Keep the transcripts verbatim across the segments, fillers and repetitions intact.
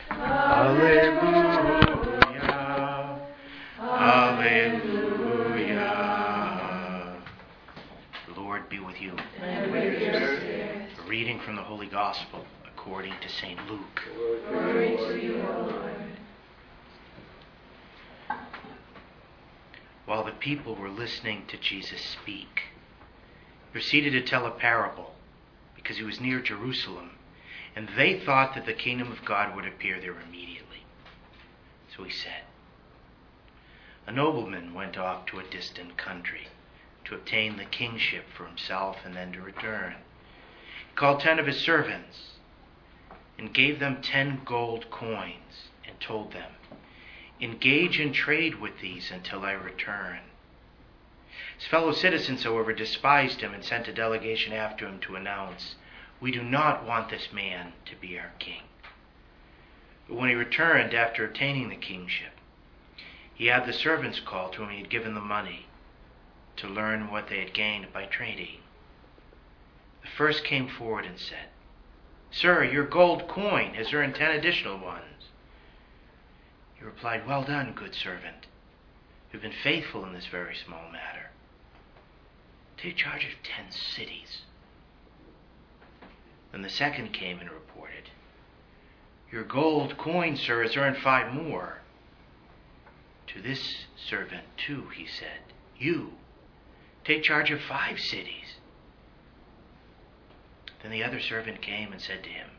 Alleluia. Alleluia. The Lord be with you. And with your spirit. A reading from the Holy Gospel according to Saint Luke. Glory to you, O Lord. While the people were listening to Jesus speak, he proceeded to tell a parable because he was near Jerusalem, and they thought that the kingdom of God would appear there immediately. So he said, a nobleman went off to a distant country to obtain the kingship for himself and then to return. He called ten of his servants and gave them ten gold coins and told them, engage in trade with these until I return. His fellow citizens, however, despised him and sent a delegation after him to announce, we do not want this man to be our king. But when he returned after obtaining the kingship, he had the servants called to whom he had given the money to learn what they had gained by trading. The first came forward and said, Sir, your gold coin has earned ten additional ones. He replied, well done, good servant. You've been faithful in this very small matter. Take charge of ten cities. Then the second came and reported, your gold coin, sir, has earned five more. To this servant, too, he said, you, take charge of five cities. Then the other servant came and said to him,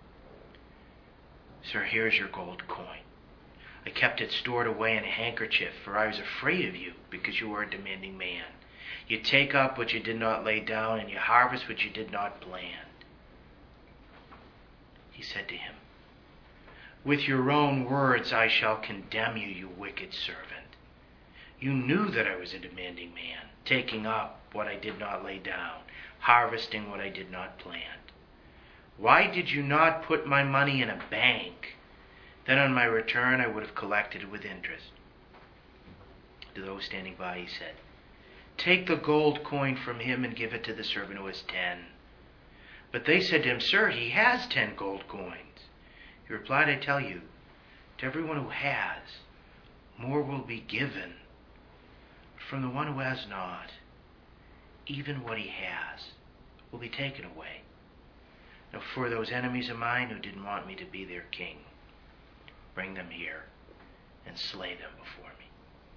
Sir, here is your gold coin. I kept it stored away in a handkerchief, for I was afraid of you, because you are a demanding man. You take up what you did not lay down, and you harvest what you did not plant. He said to him, with your own words I shall condemn you, you wicked servant. You knew that I was a demanding man, taking up what I did not lay down, harvesting what I did not plant. Why did you not put my money in a bank? Then on my return I would have collected it with interest. To those standing by he said, take the gold coin from him and give it to the servant who has ten. But they said to him, Sir, he has ten gold coins. He replied, I tell you, to everyone who has, more will be given. But from the one who has not, even what he has will be taken away. Now for those enemies of mine who didn't want me to be their king, bring them here and slay them before me.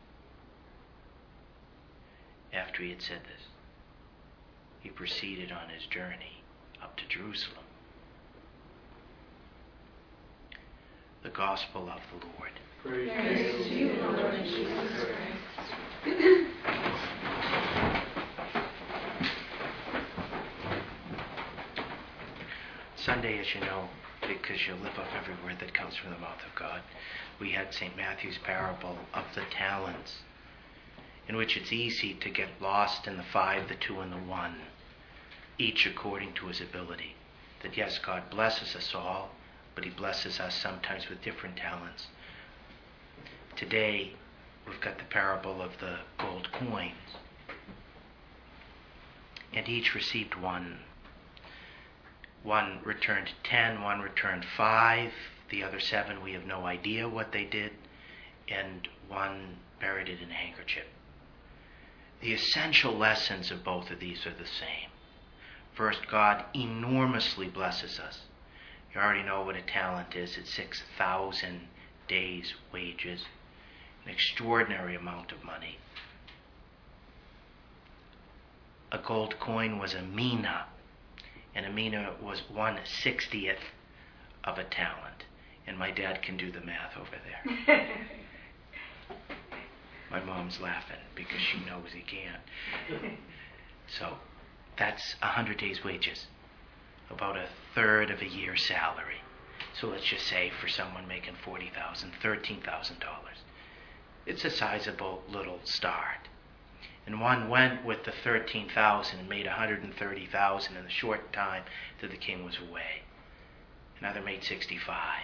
After he had said this, he proceeded on his journey up to Jerusalem. The Gospel of the Lord. Praise, Praise to you, Lord Jesus Christ. Sunday, as you know, because you live up every word that comes from the mouth of God, we had Saint Matthew's parable of the talents, in which it's easy to get lost in the five, the two, and the one, each according to his ability. That yes, God blesses us all, but he blesses us sometimes with different talents. Today, we've got the parable of the gold coins, and each received one. One returned ten, one returned five, the other seven we have no idea what they did, and one buried it in a handkerchief. The essential lessons of both of these are the same. First, God enormously blesses us. You already know what a talent is. It's six thousand days' wages, an extraordinary amount of money. A gold coin was a mina, and a mina was one sixtieth of a talent. And my dad can do the math over there. My mom's laughing because she knows he can't. So that's a hundred days' wages, about a third of a year's salary. So let's just say for someone making forty thousand dollars, thirteen thousand dollars. It's a sizable little start. And one went with the thirteen thousand dollars and made one hundred thirty thousand dollars in the short time that the king was away. Another made sixty-five.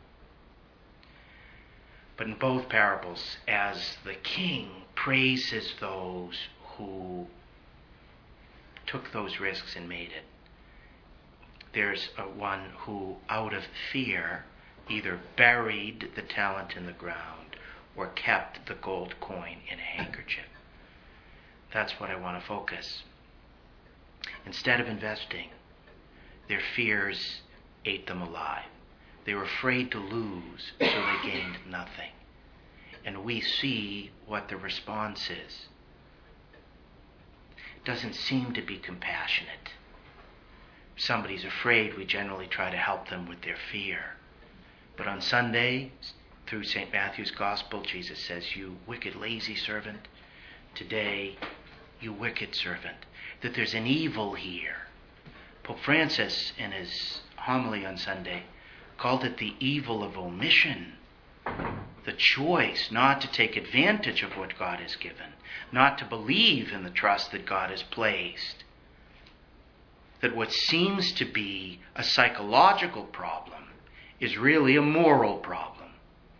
But in both parables, as the king praises those who took those risks and made it, there's a one who, out of fear, either buried the talent in the ground or kept the gold coin in a handkerchief. That's what I want to focus. Instead of investing, their fears ate them alive. They were afraid to lose, so they gained nothing. And we see what the response is. It doesn't seem to be compassionate. If somebody's afraid, we generally try to help them with their fear. But on Sunday, through Saint Matthew's Gospel, Jesus says, "You wicked, lazy servant, today, you wicked servant," that there's an evil here. Pope Francis, in his homily on Sunday, called it the evil of omission. The choice not to take advantage of what God has given, not to believe in the trust that God has placed. That what seems to be a psychological problem is really a moral problem.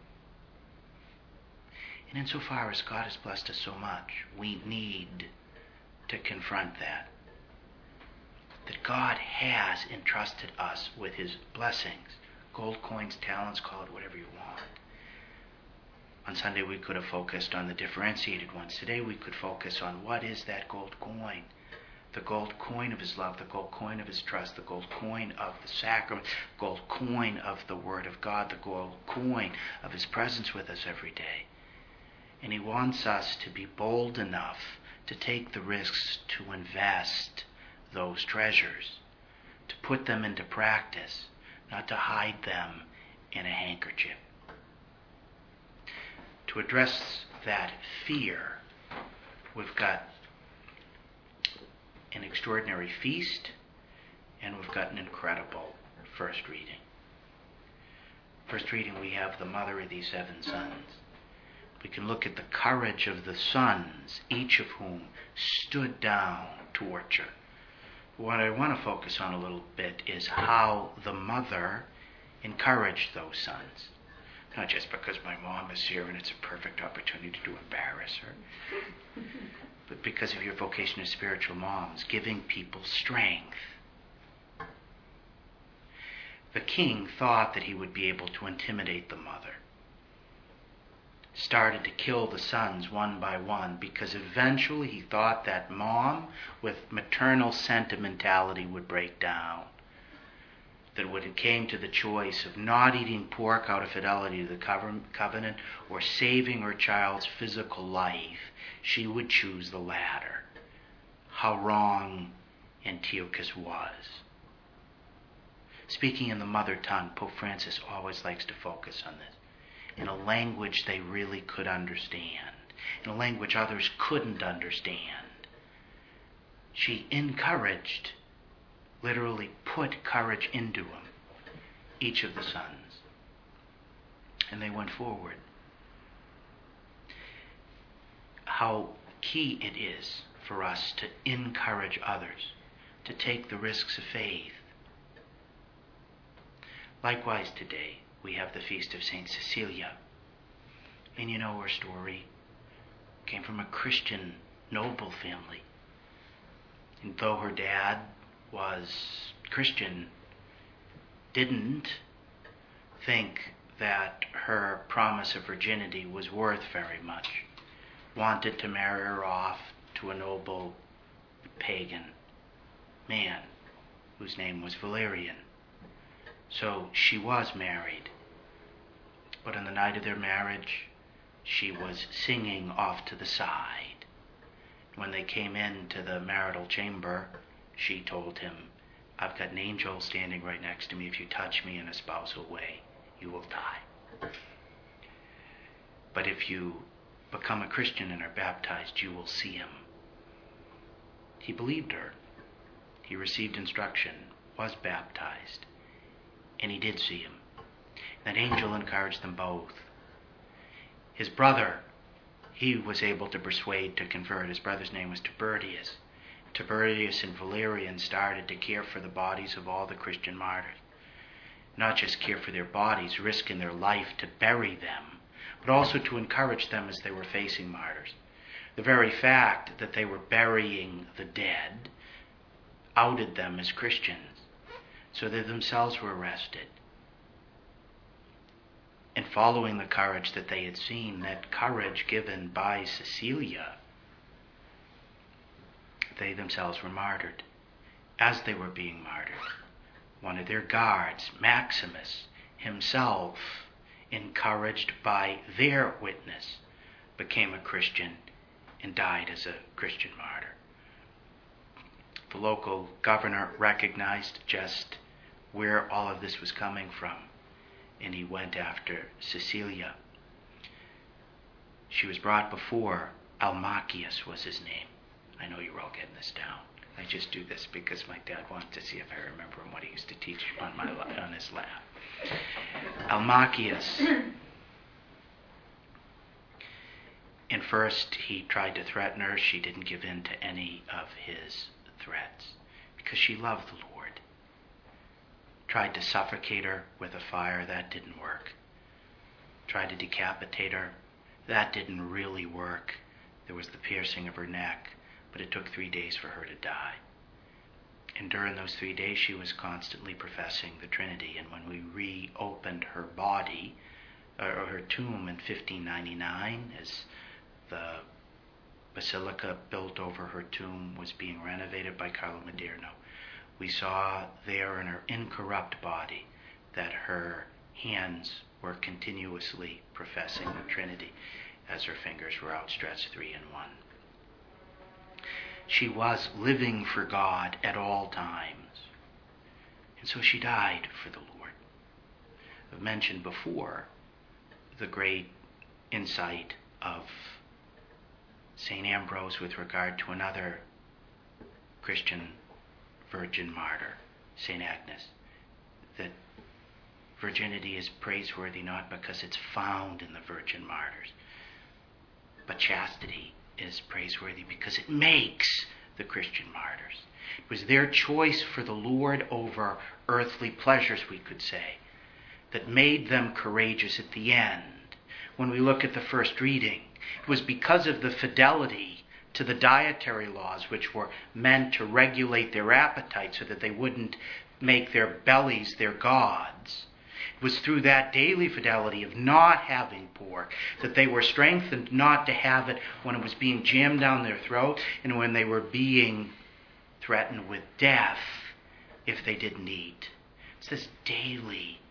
And insofar as God has blessed us so much, we need to confront that. That God has entrusted us with his blessings. Gold coins, talents, call it whatever you want. On Sunday we could have focused on the differentiated ones. Today we could focus on what is that gold coin. The gold coin of his love, the gold coin of his trust, the gold coin of the sacrament, the gold coin of the Word of God, the gold coin of his presence with us every day. And he wants us to be bold enough to take the risks to invest those treasures, to put them into practice, not to hide them in a handkerchief. To address that fear, we've got an extraordinary feast, and we've got an incredible first reading. First reading, we have the mother of these seven sons. We can look at the courage of the sons, each of whom stood down to torture. What I want to focus on a little bit is how the mother encouraged those sons. Not just because my mom is here and it's a perfect opportunity to embarrass her, but because of your vocation as spiritual moms, giving people strength. The king thought that he would be able to intimidate the mother. Started to kill the sons one by one because eventually he thought that mom with maternal sentimentality would break down. That when it came to the choice of not eating pork out of fidelity to the covenant or saving her child's physical life, she would choose the latter. How wrong Antiochus was. Speaking in the mother tongue, Pope Francis always likes to focus on this. In a language they really could understand. In a language others couldn't understand. She encouraged, literally put courage into them, each of the sons. And they went forward. How key it is for us to encourage others, to take the risks of faith. Likewise today, we have the feast of Saint Cecilia. And you know her story. Came from a Christian noble family. And though her dad was Christian, didn't think that her promise of virginity was worth very much. Wanted to marry her off to a noble pagan man whose name was Valerian. So she was married. But on the night of their marriage, she was singing off to the side. When they came into the marital chamber, she told him, "I've got an angel standing right next to me. If you touch me in a spousal way, you will die. But if you become a Christian and are baptized, you will see him." He believed her. He received instruction, was baptized, and he did see him. That angel encouraged them both. His brother, he was able to persuade to convert. His brother's name was Tiberius. Tiberius and Valerian started to care for the bodies of all the Christian martyrs. Not just care for their bodies, risking their life to bury them, but also to encourage them as they were facing martyrs. The very fact that they were burying the dead outed them as Christians, so they themselves were arrested. following the courage that they had seen, that courage given by Cecilia, they themselves were martyred. As they were being martyred, one of their guards, Maximus, himself, encouraged by their witness, became a Christian and died as a Christian martyr. The local governor recognized just where all of this was coming from, and he went after Cecilia. She was brought before Almachius was his name. I know you're all getting this down. I just do this because my dad wanted to see if I remember what he used to teach on my on his lap. Almachius. And first he tried to threaten her. She didn't give in to any of his threats because she loved the Lord. Tried to suffocate her with a fire. That didn't work. Tried to decapitate her. That didn't really work. There was the piercing of her neck. But it took three days for her to die. And during those three days, she was constantly professing the Trinity. And when we reopened her body, or her tomb in fifteen ninety-nine, as the basilica built over her tomb was being renovated by Carlo Maderno, we saw there in her incorrupt body that her hands were continuously professing the Trinity as her fingers were outstretched three in one. She was living for God at all times. And so she died for the Lord. I've mentioned before the great insight of Saint Ambrose with regard to another Christian virgin martyr, Saint Agnes, that virginity is praiseworthy not because it's found in the virgin martyrs, but chastity is praiseworthy because it makes the Christian martyrs. It was their choice for the Lord over earthly pleasures, we could say, that made them courageous at the end. When we look at the first reading, it was because of the fidelity to the dietary laws which were meant to regulate their appetite so that they wouldn't make their bellies their gods. It was through that daily fidelity of not having pork that they were strengthened not to have it when it was being jammed down their throat and when they were being threatened with death if they didn't eat. It's this daily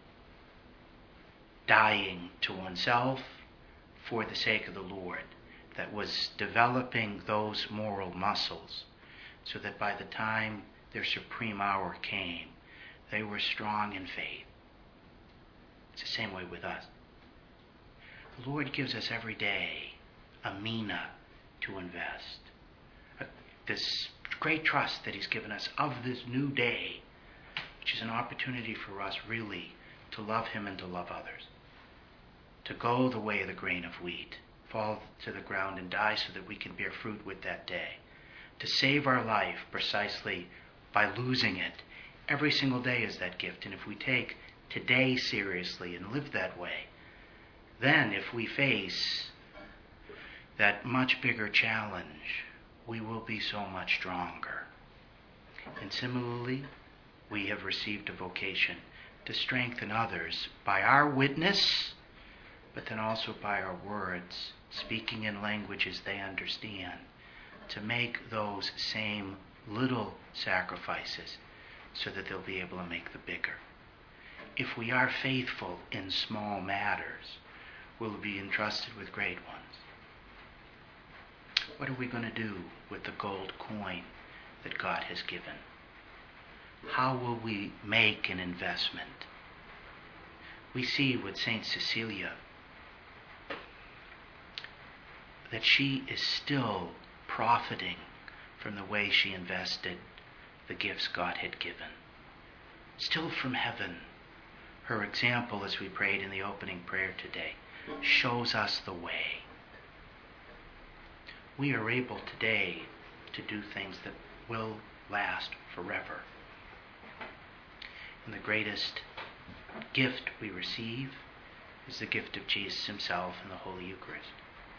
dying to oneself for the sake of the Lord that was developing those moral muscles so that by the time their supreme hour came, they were strong in faith. It's the same way with us. The Lord gives us every day a mina to invest. This great trust that He's given us of this new day, which is an opportunity for us really to love Him and to love others. To go the way of the grain of wheat, fall to the ground and die so that we can bear fruit with that day. To save our life precisely by losing it. Every single day is that gift. And if we take today seriously and live that way, then if we face that much bigger challenge, we will be so much stronger. And similarly, we have received a vocation to strengthen others by our witness, but then also by our words, speaking in languages they understand, to make those same little sacrifices so that they'll be able to make the bigger. If we are faithful in small matters, we'll be entrusted with great ones. What are we going to do with the gold coin that God has given? How will we make an investment? We see with Saint Cecilia that she is still profiting from the way she invested the gifts God had given. Still from heaven. Her example, as we prayed in the opening prayer today, shows us the way. We are able today to do things that will last forever. And the greatest gift we receive is the gift of Jesus Himself in the Holy Eucharist,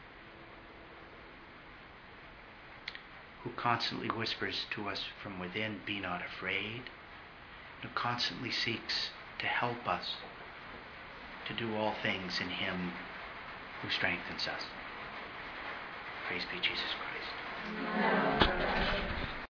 who constantly whispers to us from within, "Be not afraid," who constantly seeks to help us to do all things in him who strengthens us. Praise be Jesus Christ.